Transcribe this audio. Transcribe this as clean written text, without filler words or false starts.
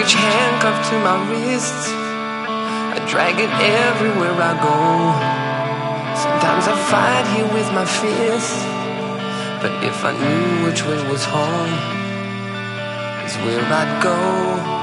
each handcuffed to my wrists. I drag it everywhere I go. Sometimes I fight here with my fists, but if I knew which way was home, is where I'd go.